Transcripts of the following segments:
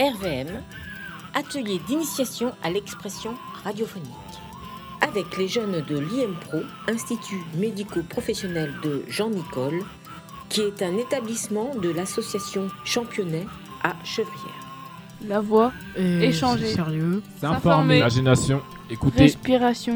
RVM, atelier d'initiation à l'expression radiophonique. Avec les jeunes de l'IMPRO, Institut médico-professionnel de Jean Nicole, qui est un établissement de l'association Championnet à Chevrières. La voix, échanger, sérieux, s'informer, imagination, écouter, respiration.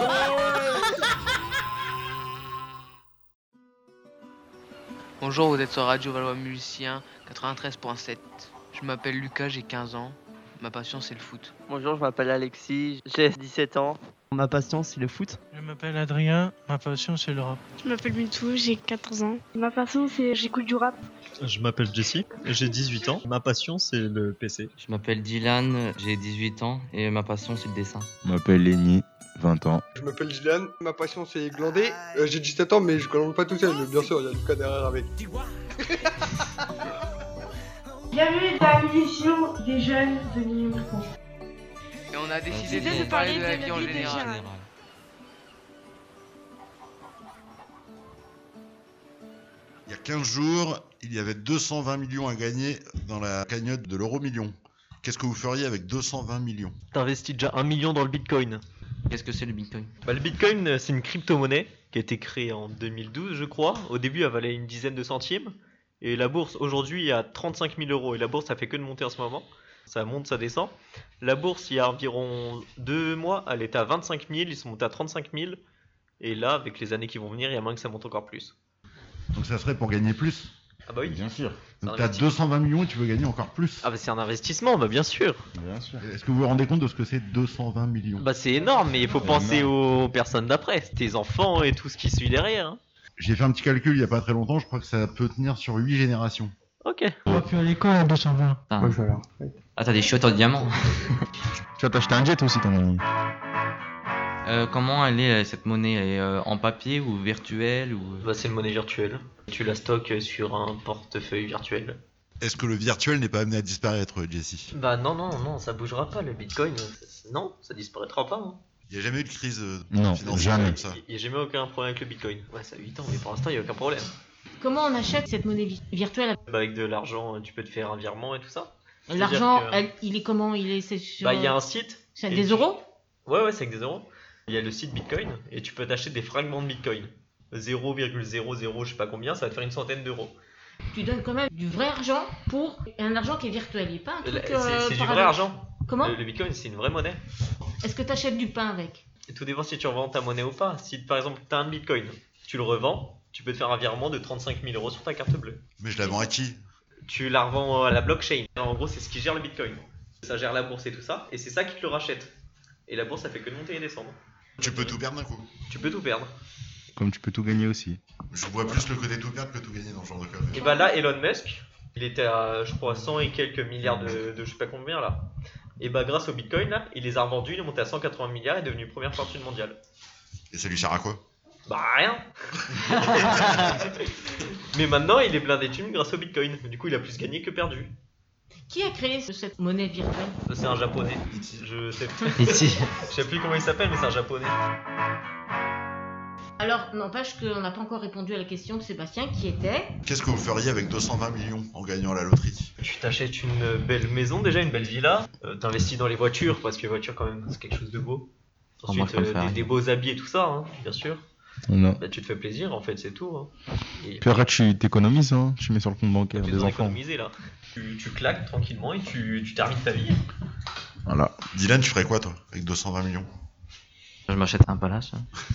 Bonjour, vous êtes sur Radio Valois Musicien 93.7. Je m'appelle Lucas, j'ai 15 ans. Ma passion, c'est le foot. Bonjour, je m'appelle Alexis, j'ai 17 ans. Ma passion, c'est le foot. Je m'appelle Adrien, ma passion, c'est le rap. Je m'appelle Mitou, j'ai 14 ans. Ma passion, c'est j'écoute du rap. Je m'appelle Jesse, j'ai 18 ans. Ma passion, c'est le PC. Je m'appelle Dylan, j'ai 18 ans et ma passion, c'est le dessin. Je m'appelle Lenny, 20 ans. Je m'appelle Dylan, ma passion, c'est glander. J'ai 17 ans, mais je glande pas tout seul, mais bien sûr, il y a Lucas derrière avec. Bienvenue dans l'émission des jeunes de l'IMPRO. Et on a décidé de parler de la vie en général. Il y a 15 jours, il y avait 220 millions à gagner dans la cagnotte de l'euro-million. Qu'est-ce que vous feriez avec 220 millions ? T'investis déjà 1 million dans le Bitcoin. Qu'est-ce que c'est le Bitcoin ? Le Bitcoin, c'est une crypto-monnaie qui a été créée en 2012, je crois. Au début, elle valait une dizaine de centimes. Et la bourse, aujourd'hui, est à 35 000 euros. Et la bourse, ça fait que de monter en ce moment. Ça monte, ça descend. La bourse, il y a environ 2 mois, elle était à 25 000. Ils sont montés à 35 000. Et là, avec les années qui vont venir, il y a moyen que ça monte encore plus. Donc ça serait pour gagner plus ? Ah bah oui. Bien sûr. Donc t'as 220 millions et tu veux gagner encore plus ? Ah bah c'est un investissement, bah bien sûr. Bien sûr. Est-ce que vous vous rendez compte de ce que c'est 220 millions ? Bah c'est énorme, mais il faut penser aux personnes d'après, tes enfants et tout ce qui suit derrière. Hein. J'ai fait un petit calcul il y a pas très longtemps, je crois que ça peut tenir sur 8 générations. Ok. On va plus à l'école à 220. Moi je vais là. Ah, t'as des chiottes en diamant. Tu vas t'acheter un jet aussi, ton ami. Comment elle est cette monnaie ? Elle est en papier ou virtuelle ou... Bah c'est une monnaie virtuelle. Tu la stockes sur un portefeuille virtuel. Est-ce que le virtuel n'est pas amené à disparaître, Jesse ? Bah non, ça bougera pas le Bitcoin. Non, ça disparaîtra pas. Hein. Il n'y a jamais eu de crise financière jamais. Comme ça. Il n'y a jamais aucun problème avec le Bitcoin. Ouais, ça a 8 ans, mais pour l'instant, il n'y a aucun problème. Comment on achète cette monnaie virtuelle ? Bah, avec de l'argent, tu peux te faire un virement et tout ça. L'argent, il est comment ? C'est sur... Bah, il y a un site. C'est des euros ? Ouais, c'est avec des euros. Il y a le site Bitcoin et tu peux t'acheter des fragments de Bitcoin. 0,00 je sais pas combien, ça va te faire une centaine d'euros. Tu donnes quand même du vrai argent pour un argent qui est virtuel, il n'est pas un truc c'est du vrai argent. Comment ? Le Bitcoin, c'est une vraie monnaie. Est-ce que tu achètes du pain avec ? Et tout dépend si tu revends ta monnaie ou pas. Si par exemple tu as un Bitcoin, tu le revends, tu peux te faire un virement de 35 000 euros sur ta carte bleue. Mais je la vends à qui ? Tu la revends à la blockchain. En gros, c'est ce qui gère le Bitcoin. Ça gère la bourse et tout ça, et c'est ça qui te le rachète. Et la bourse, ça fait que de monter et descendre. Tu peux tout perdre d'un coup. Tu peux tout perdre. Comme tu peux tout gagner aussi. Je vois plus le côté tout perdre que tout gagner dans ce genre de cas. Et bah là, Elon Musk, il était à, je crois, 100 et quelques milliards de je sais pas combien là. Et bah grâce au Bitcoin, là, il les a revendus, il est monté à 180 milliards et est devenu première fortune mondiale. Et ça lui sert à quoi ? Bah rien. Mais maintenant, il est blindé de thunes grâce au Bitcoin. Du coup, il a plus gagné que perdu. Qui a créé cette monnaie virtuelle ? C'est un japonais. Je sais plus comment il s'appelle, mais c'est un japonais. Alors, n'empêche qu'on n'a pas encore répondu à la question de Sébastien qui était... Qu'est-ce que vous feriez avec 220 millions en gagnant à la loterie ? Tu t'achètes une belle maison déjà, une belle villa. T'investis dans les voitures, parce que les voitures quand même c'est quelque chose de beau. Ensuite, des beaux habits et tout ça, hein, bien sûr. Non. Bah, tu te fais plaisir en fait, c'est tout. Hein. Et puis après tu t'économises, hein. Tu mets sur le compte bancaire des enfants. Économiser, là. Tu claques tranquillement et tu termines ta vie. Voilà. Dylan, tu ferais quoi toi avec 220 millions ? Je m'achète un palace.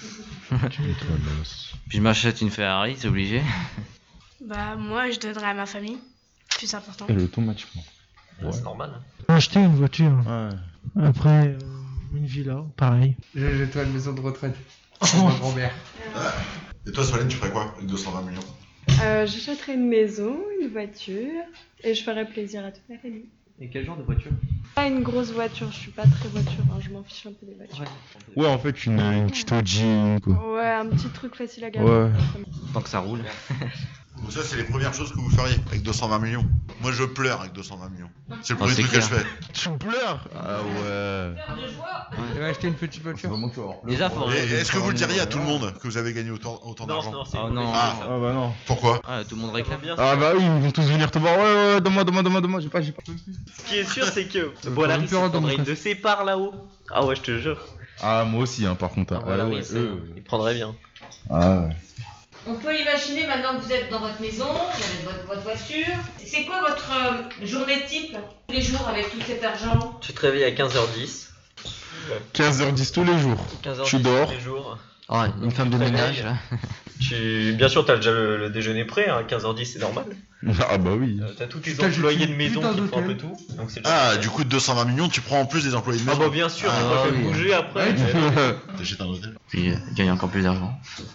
Puis je m'achète une Ferrari, c'est obligé. Bah moi je donnerais à ma famille, plus important. Et automatiquement. Ouais. C'est normal. Acheter une voiture. Ouais. Après une villa, pareil. J'ai une maison de retraite. Mon grand-mère. Et toi, Solène, tu ferais quoi avec 220 millions ? J'achèterais une maison, une voiture, et je ferais plaisir à toute ma famille. Et quel genre de voiture ? Pas une grosse voiture, je suis pas très voiture, hein, je m'en fiche un peu des voitures. Ouais, en fait, une petite Audi, quoi. Ouais, un petit truc facile à garer. Ouais. Tant que ça roule. Donc ça, c'est les premières choses que vous feriez avec 220 millions. Moi, je pleure avec 220 millions. C'est le premier c'est truc que je clair. fais. Tu pleures? Ah ouais. Il va acheter une petite voiture. Vraiment que tu vas avoir Déjà, faut. Et est-ce que vous le diriez à tout le monde que vous avez gagné autant Non, d'argent? non, c'est Ah une non. Ah. Ah bah non. Pourquoi? Ah, tout le monde réclame. bien. Ah bah oui, ils vont tous venir te voir. Ouais, donne-moi. J'ai pas. Ce qui est sûr, c'est que Boalaris il prendrait une de ses parts là-haut. Ah ouais, je te jure. Ah, moi aussi, hein, par contre. Ah, Boalaris, il prendrait bien. Ah ouais. On peut imaginer maintenant que vous êtes dans votre maison, vous avez votre voiture. C'est quoi votre journée type tous les jours avec tout cet argent? Tu te réveilles à 15h10. 15h10 tous les jours. 15h10 Tu dors. tous les jours. Ah, une femme de ménage là. Bien sûr, t'as déjà le déjeuner prêt, hein. 15h10 c'est normal. Ah bah oui. T'as tous tes employés de maison qui font un peu tout. Donc c'est Ah, du coup, de 220 millions, tu prends en plus des employés de Ah maison. bah bien sûr, Ah, moi je vais oui. bouger après. T'achètes un hôtel. Puis gagne encore plus d'argent.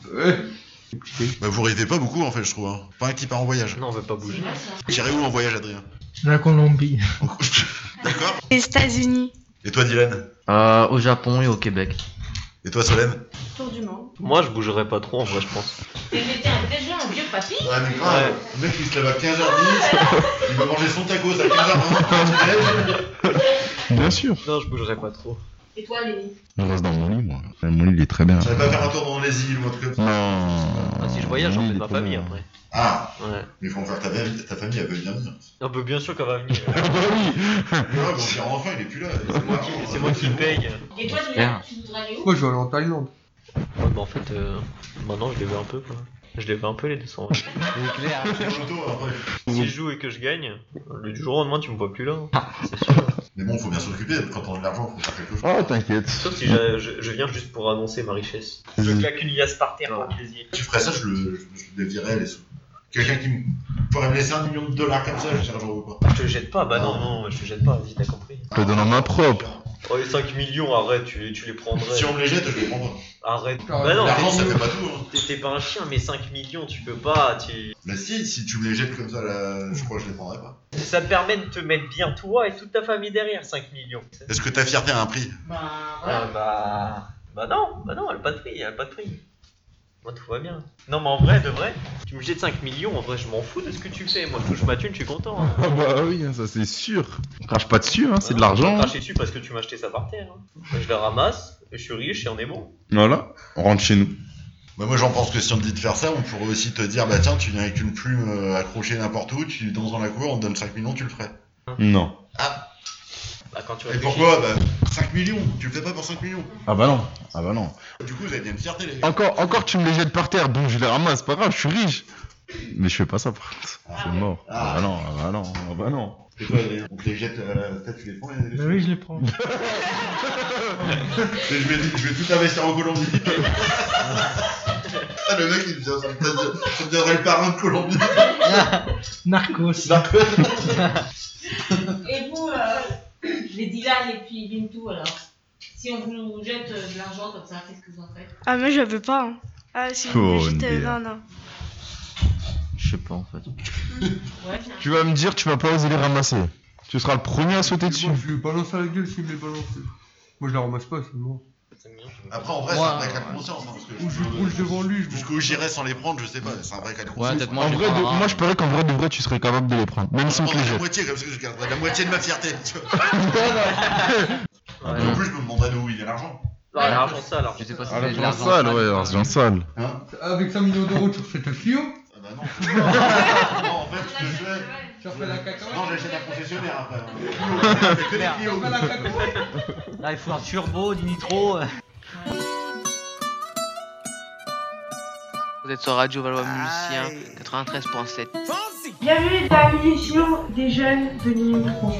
Bah, vous rêvez pas beaucoup en fait, je trouve. Hein. Pas un qui part en voyage. Non, on veut pas bouger. T'irais où en voyage, Adrien? La Colombie. D'accord. Les États-Unis. Et toi, Dylan? Au Japon et au Québec. Et toi, Solène? Tour du monde. Moi je bougerais pas trop en vrai, je pense. T'étais déjà un vieux papy? Ouais, mais grave. Le mec, il se lève à 15h10. Il va manger son tacos à 15h20. Bien sûr. Non, je bougerais pas trop. Et toi, Lémi? Je reste dans mon lit, moi. Mon lit, il est très bien. Tu vas pas faire un tour dans les îles ou un truc comme ça? Non. Ah, si je voyage, Mon j'en lit, fais il ma est trop famille bien. après. Ah, Ouais. mais faut en faire ta famille, elle veut bien venir. Ah bah bien sûr qu'elle va venir. Ah bah oui. Ouais, bon, c'est enfin, il est plus là. C'est moi qui paye. Et toi, Bien. tu voudrais aller où? Moi, je vais aller en Thaïlande. Ouais, bah en fait, maintenant je les veux un peu quoi. Je les veux un peu les 200. C'est clair. Si je joue et que je gagne, du jour au lendemain tu me vois plus là. C'est sûr. Mais bon, faut bien s'occuper. Quand on a de l'argent, faut faire quelque chose. Oh, t'inquiète. Sauf si je viens juste pour annoncer ma richesse. Je claque une liasse par terre par plaisir. Tu ferais ça, je le virerais les sous. Quelqu'un qui pourrait me laisser $1 million comme ça, je dirais j'en veux pas. Je te jette pas, bah non, je te jette pas, vas-y, t'as compris. Je te donne en main propre. Oh, les 5 millions, arrête, tu les prendrais. Si on me les jette, je les prendrai. Arrête. Ah, Bah non, L'argent, ça fait pas tout. Hein. t'es pas un chien, mais 5 millions, tu peux pas. Bah si tu me les jettes comme ça, là, je crois que je les prendrais pas. Ça te permet de te mettre bien toi et toute ta famille derrière, 5 millions. Est-ce que ta fierté a un prix? Bah, Bah non, elle a pas de prix, Moi tout va bien. Non mais en vrai, de vrai, tu me jettes 5 millions, en vrai je m'en fous de ce que tu fais. Moi je touche ma thune, je suis content. Hein. Ah bah oui, hein, ça c'est sûr. On crache pas dessus, hein, c'est de l'argent. Je crache dessus parce que tu m'as acheté ça par terre. Hein. Moi, je le ramasse, je suis riche et on est bon. Voilà, on rentre chez nous. Bah moi j'en pense que si on te dit de faire ça, on pourrait aussi te dire bah tiens tu viens avec une plume accrochée n'importe où, tu danses dans la cour, on te donne 5 millions, tu le ferais. Non. Ah. Bah quand tu Et réfléchis. pourquoi? Bah 5 millions, tu le fais pas pour 5 millions. Ah bah non. Ah bah non. Du coup vous avez bien une fierté les gars. Encore tu me les jettes par terre, donc je les ramasse, pas grave, je suis riche. Mais je fais pas ça par contre. C'est mort. Ah bah non, ah bah non, ah bah non. Et toi Adrien, on te les jette à la tête, tu les prends les... Bah oui, je les prends. Et je vais tout investir en Colombie. Ah, le mec il vient, ça me deviendrait le parrain de Colombie. Narcos. et vous, les Dylan et puis Bintou, alors, si on vous jette de l'argent comme ça, qu'est-ce que vous en faites? Ah, moi, je veux pas. Hein. Ah, si vous Oh, me jetez, Ndéa. non. Je sais pas en fait. Ouais, viens. Tu vas me dire, tu vas pas oser les ramasser. Tu seras le premier à sauter dessus. Moi, je lui balance à la gueule s'il me les balance. Moi, je la ramasse pas, c'est mort. Après en vrai c'est un vrai cas de conscience. Hein, parce que Ou je roule devant lui. jusqu'où j'irais sans les prendre, je sais pas, c'est un vrai cas de Ouais, conscience. peut-être En vrai, moi je parie qu'en vrai de vrai, tu serais capable de les prendre, même si on te les la jette. moitié comme ça que je garderais la moitié de ma fierté. Tu vois. Ouais. En plus je me demanderais d'où il y a l'argent. Ouais, l'argent sale, alors. Je sais pas si Ah, c'est de l'argent l'argent sale, ouais, l'argent sale. Hein? Avec 5 millions d'euros, tu refais ta Clio. Ah bah non. Non en fait ce que je fais. Tu refais la cacahuète. Non j'achète un concessionnaire après. Hein. C'est que des Clio. Tu refais la cacahuète. Là, il faut un turbo, du nitro. Vous êtes sur Radio Valois Musicien 93.7. Bienvenue dans l'émission des jeunes de l'Impro.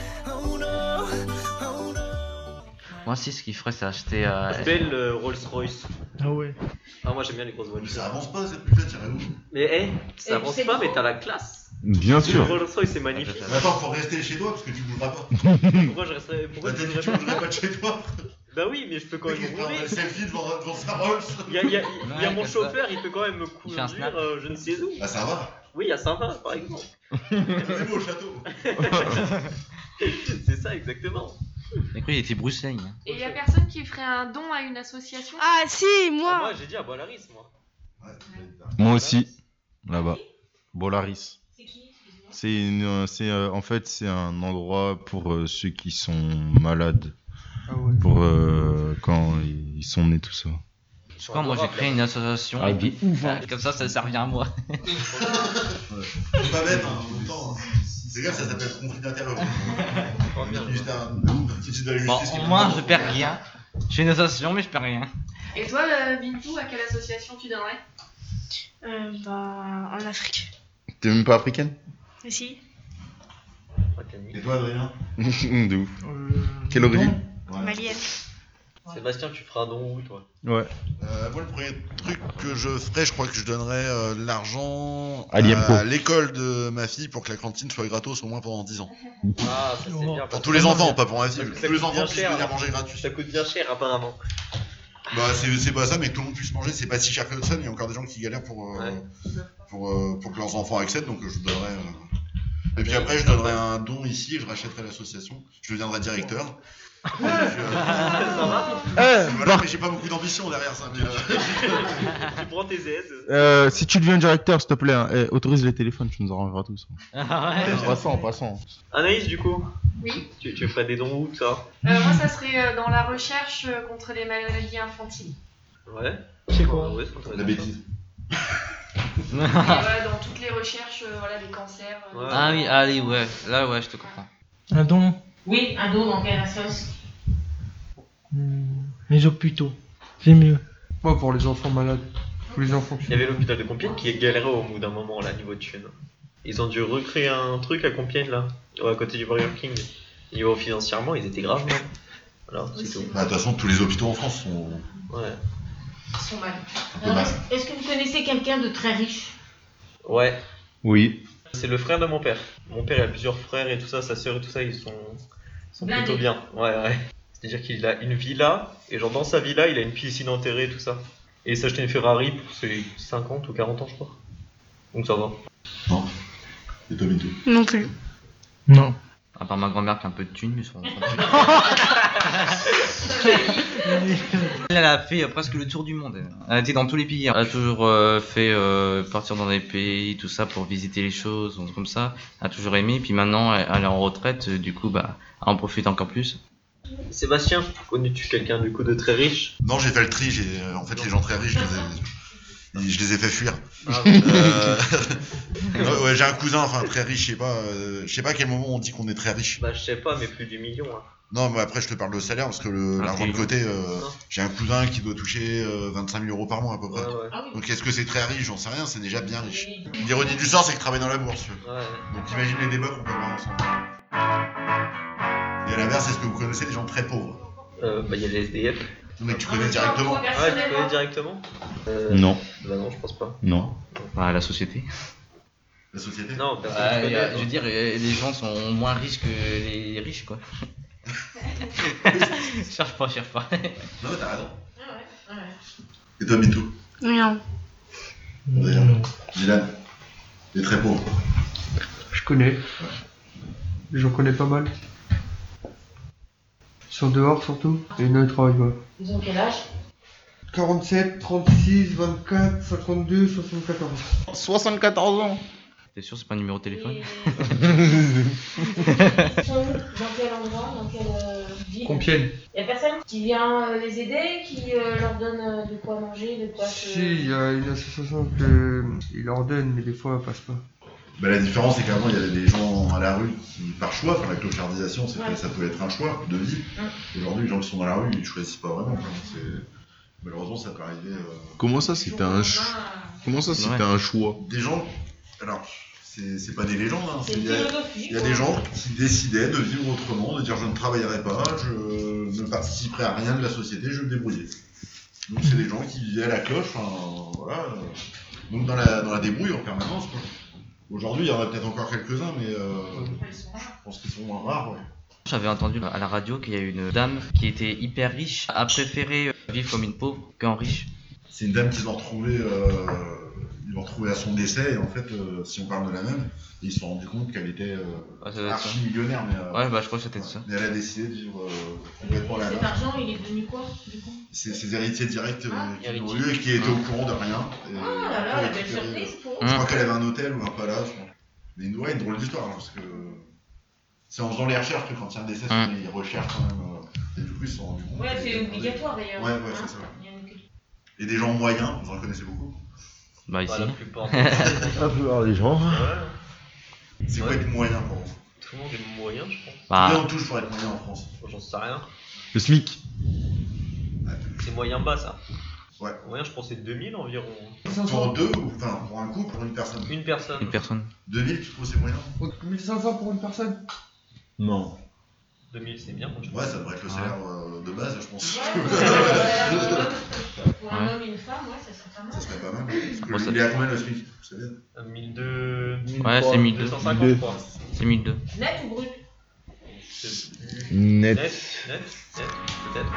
Moi, si, ce qu'il ferait, c'est acheter. Belle Rolls Royce. Ah ouais. Ah, moi j'aime bien les grosses Mais voitures. ça avance pas cette putain, t'irais où? Mais ça Et avance c'est pas, gros. mais t'as la classe. Bien Le sûr. Rolls Royce c'est magnifique. Mais attends, faut rester chez toi parce que tu bougeras pas. Pourquoi je resterais. Pourquoi Bah je t'as dit que tu bougerais bougerais pas de chez toi. Bah oui, mais je peux quand Le même mec il prend rouler. un selfie devant sa Rolls. Il y a Ouais, mon comme chauffeur, il peut quand même me Il fait un conduire snap. je ne sais où. Bah ça va. Oui, à Saint-Vin par exemple. C'est beau au château. C'est ça exactement. J'ai cru qu'il était Bruce Wayne. Et y a personne qui ferait un don à une association? Ah, si, Ah, moi. moi j'ai dit à Boalaris, moi. Ouais, Moi aussi. Là-bas. Bolaris. En fait, c'est un endroit pour ceux qui sont malades. Ah ouais. Pour quand ils sont nés, tout ça. Je crois, moi j'ai créé une association. Ah, il est ouf, hein. Comme ça revient à moi. C'est pas bête, hein, en même temps. C'est grave, ça s'appelle conflit d'intérêt. Bon, au moins je perds rien. Je fais une association, mais je perds rien. Et toi, Bintou, à quelle association tu donnerais En Afrique. T'es même pas africaine? Si. Et toi, Adrien? De ouf. Quelle origine? Malienne. Sébastien, tu feras un don où, toi? Ouais. Moi, le premier truc que je ferais, je crois que je donnerais l'argent à l'école de ma fille pour que la cantine soit gratos au moins pendant 10 ans. Ah, ça c'est bien. Pour tous les enfants, pas pour ma fille. Ça Tous les coûte enfants bien puissent cher, venir hein. manger gratuit. Ça coûte bien cher, apparemment. Bah, c'est pas ça, mais que tout le monde puisse manger, c'est pas si cher que ça. Il y a encore des gens qui galèrent pour que leurs enfants accèdent, donc je donnerais. Et puis après, je donnerais un don ici et je rachèterais l'association. Je deviendrais directeur. Ça va? Voilà, mais j'ai pas beaucoup d'ambition derrière ça. Mais Tu prends tes aides. Si tu deviens directeur, s'il te plaît, autorise les téléphones, tu nous arrangeras tous. En passant. Anaïs, du coup? Oui. Tu ferais des dons où, ça? Moi, ça serait dans la recherche contre les maladies infantiles. Ouais. C'est quoi? Ouais, la bêtise. Et voilà, dans toutes les recherches, voilà, des cancers. Ah oui, allez, ouais. Là, ouais, je te comprends. Un don? Oui, un don dans quelle association? Les hôpitaux. C'est mieux. Moi, pour les enfants malades. Pour les enfants qui... Il y avait l'hôpital de Compiègne qui galérait au bout d'un moment, là, niveau de thunes. Ils ont dû recréer un truc à Compiègne, là, à côté du Burger King. Niveau financièrement, ils étaient grave mal. Voilà, c'est tout. Bah, de toute façon, tous les hôpitaux en France sont. Ouais. Ils sont mal. Est-ce que vous connaissez quelqu'un de très riche? Ouais. Oui. C'est le frère de mon père. Mon père, il a plusieurs frères et tout ça, sa sœur et tout ça, ils sont Blindés. plutôt bien. Ouais. C'est-à-dire qu'il a une villa, et genre dans sa villa, il a une piscine enterrée et tout ça. Et il s'est acheté une Ferrari pour ses 50 ou 40 ans, je crois. Donc ça va. Non. Et toi, Bintou? Non plus. Non. À part ma grand-mère qui a un peu de thunes, mais ça Elle a fait presque le tour du monde. Elle a été dans tous les pays. Elle a toujours fait partir dans des pays, tout ça, pour visiter les choses, comme ça. Elle a toujours aimé. Puis maintenant, elle est en retraite. Du coup, bah, elle en profite encore plus. Sébastien, connais-tu quelqu'un du coup de très riche? Non, j'ai fait le tri. En fait, les gens très riches, je les ai fait fuir. Ah, ouais, j'ai un cousin, enfin très riche, je sais pas à quel moment on dit qu'on est très riche. Bah, je sais pas, mais plus du million. Hein. Non, mais après, je te parle de salaire parce que l'argent de côté, j'ai un cousin qui doit toucher 25 000 euros par mois à peu près. Ouais. Donc, est-ce que c'est très riche? J'en sais rien, c'est déjà bien riche. L'ironie du sort, c'est qu'il travaille dans la bourse. Ouais. Donc, imagine les débats qu'on peut avoir ensemble. Et à l'inverse, est-ce que vous connaissez des gens très pauvres? Bah, il y a les SDF. Mais tu connais directement? Ah, tu connais directement? Non. Bah, non, je pense pas. Non. Bah, la société. La société? Non, personne Je veux dire, les gens sont moins riches que les riches, quoi. Cherche pas. Non, mais t'as raison. Et toi, Bintou? Non. D'ailleurs. Dylan? Les très pauvres. Je connais. J'en connais pas mal. Ils sont dehors surtout. Et il y en a qui travaillent pas. Ils ont quel âge? 47, 36, 24, 52, 74. 74 ans. T'es sûr, c'est pas un numéro de téléphone? Ils sont où? Dans quel endroit? Dans quelle ville? Compiègne. Y'a personne qui vient les aider, qui leur donne de quoi manger, de quoi se... Si, il y a une association qui leur donne, mais des fois elle passe pas. Bah, la différence, c'est qu'avant, il y avait des gens à la rue qui, par choix, enfin, la clochardisation, ça peut être un choix de vie. Aujourd'hui, les gens qui sont dans la rue, ils choisissent pas vraiment. Malheureusement, ça peut arriver. Comment ça, c'était un choix? Des gens. Alors, c'est pas des légendes, hein. C'est Il y a des gens qui décidaient de vivre autrement, de dire je ne travaillerai pas, je ne participerai à rien de la société, je vais me débrouiller. Donc, c'est des gens qui vivaient à la cloche, enfin, voilà. Donc, dans la débrouille en permanence, quoi. Aujourd'hui, il y en a peut-être encore quelques-uns, mais je pense qu'ils sont moins rares. Ouais. J'avais entendu à la radio qu'il y a une dame qui était hyper riche, a préféré vivre comme une pauvre qu'en riche. C'est une dame qu'ils ont retrouvée ils l'ont retrouvée à son décès, et en fait, si on parle de la même, ils se sont rendus compte qu'elle était archi-millionnaire, mais ouais, bah je crois que c'était ça. mais elle a décidé de vivre complètement la Cet argent, il est devenu quoi, du coup? Ses héritiers directs qui l'ont eu et qui étaient au courant de rien. Oh là là, la belle surprise pour eux. Je crois qu'elle avait un hôtel ou un palace. Mais une drôle d'histoire, hein, parce que c'est en faisant les recherches que quand il y a un décès, ils recherchent quand même. Et du coup, ils se sont rendus compte. Ouais, c'est obligatoire d'ailleurs. Ouais, c'est ça. Et des gens moyens, vous en connaissez beaucoup? Bah ici. La plupart des gens. C'est quoi être moyen pour vous? Tout le monde est moyen, je pense. Combien on touche pour être moyen en France? J'en sais rien. Le SMIC. C'est moyen bas ça. Ouais. Moyen, je pense que c'est 2000 environ. Pour deux ou enfin pour un couple, pour une personne? Une personne. Une personne. 2000, tu trouves c'est moyen? 1500 pour une personne? Non. 2000 c'est bien. Ouais, ça devrait être le salaire de base, je pense. Pour un homme et une femme, ouais, ça serait pas mal. Ça serait pas mal. Parce que il est à combien le SMIC? Vous savez? 1200. Ouais, c'est 1200. 250 je crois. C'est 1200. Net ou brut? Net. Net, peut-être.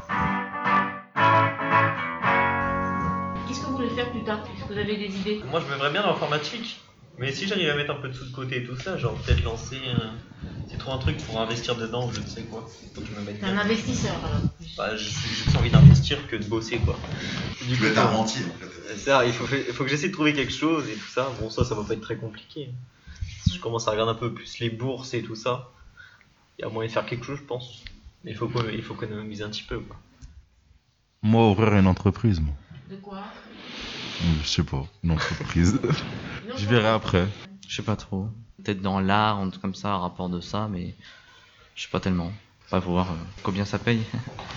Qu'est-ce que vous voulez faire plus tard? Est-ce que vous avez des idées? Moi je me verrais bien dans l'informatique. Mais si j'arrive à mettre un peu de sous de côté et tout ça, genre peut-être lancer c'est trop un truc pour investir dedans, je ne sais quoi. Faut que je me mette. T'es un investisseur alors. Bah, j'ai plus envie d'investir que de bosser quoi. Du coup, t'es un rentier en fait. C'est ça, il faut que j'essaie de trouver quelque chose et tout ça. Bon, ça va pas être très compliqué. Si je commence à regarder un peu plus les bourses et tout ça, il y a moyen de faire quelque chose, je pense. Mais il faut économiser un petit peu quoi. Moi, ouvrir une entreprise, moi. De quoi? Je sais pas, une entreprise. Je verrai après. Je sais pas trop. Peut-être dans l'art, un truc comme ça, un rapport de ça, mais je sais pas tellement. Faut voir combien ça paye.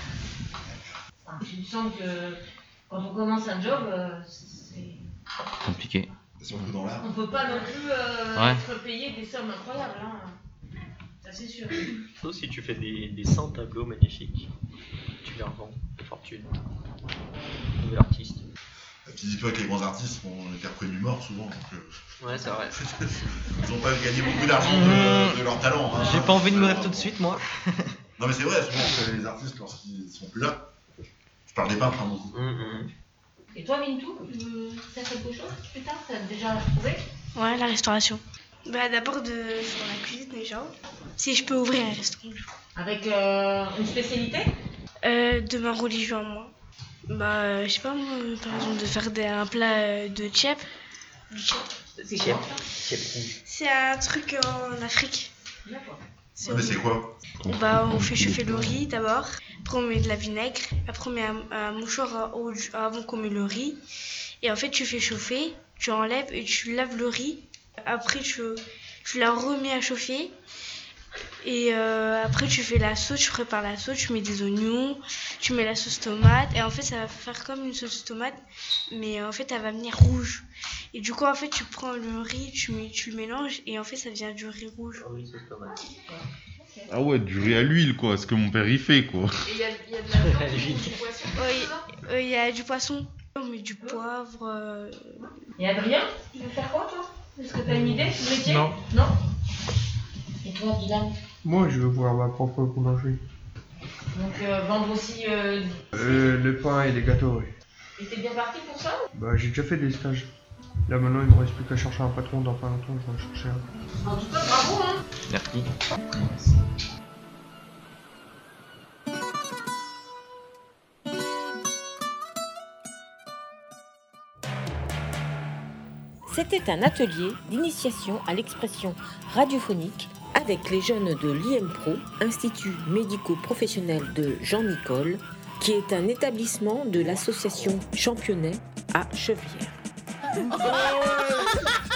Tu sens que quand on commence un job, c'est Compliqué. Surtout dans l'art. On peut pas non plus être payé des sommes incroyables. Hein. Ça c'est sûr. Sauf si tu fais des 100 tableaux magnifiques. Tu les revends, de fortune. Nouvel artiste. Et puis dis-toi que les grands artistes ont été reconnus morts souvent. Donc, ouais, c'est vrai. Ils n'ont pas gagné beaucoup d'argent de leur talent. Hein. J'ai pas envie de mourir tout de suite, moi. Non, mais c'est vrai, souvent les artistes, lorsqu'ils sont plus là, je parle des peintres hein, aussi. Et toi, Mintou, tu veux faire quelque chose plus tard? T'as déjà trouvé? Ouais, la restauration. Bah d'abord sur la cuisine déjà. Si je peux ouvrir un restaurant. Avec une spécialité? De ma religion à moi. Bah je sais pas moi, par exemple de faire un plat de tchèp. C'est quoi? C'est un truc en Afrique. D'accord. Mais c'est quoi? Bah on fait chauffer le riz d'abord. Après on met de la vinaigre. Après on met un mouchoir avant qu'on met le riz. Et en fait tu fais chauffer, tu enlèves et tu laves le riz. Après tu la remets à chauffer. Et après tu fais la sauce, tu prépares la sauce, tu mets des oignons, tu mets la sauce tomate. Et en fait ça va faire comme une sauce tomate. Mais en fait elle va venir rouge. Et du coup en fait tu prends le riz, tu le mélanges. Et en fait ça devient du riz rouge. Ah ouais, du riz à l'huile quoi, ce que mon père y fait quoi. Et il y a de la viande, du poisson? Oui, il y a du poisson. On met du poivre. Et Adrien, tu veux faire quoi toi? Est-ce que t'as une idée du métier? Non. Non. Et toi, Dylan? Moi, je veux ouvrir ma propre boulangerie. Donc vendre aussi... Le pain et les gâteaux, oui. Et t'es bien parti pour ça? Bah, j'ai déjà fait des stages. Là, maintenant, il me reste plus qu'à chercher un patron. Dans pas longtemps, je vais en chercher un. En tout cas, bravo, hein. Merci. C'était un atelier d'initiation à l'expression radiophonique avec les jeunes de l'IMPRO, Institut médico-professionnel de Jean Nicole, qui est un établissement de l'association Championnet à Chevière.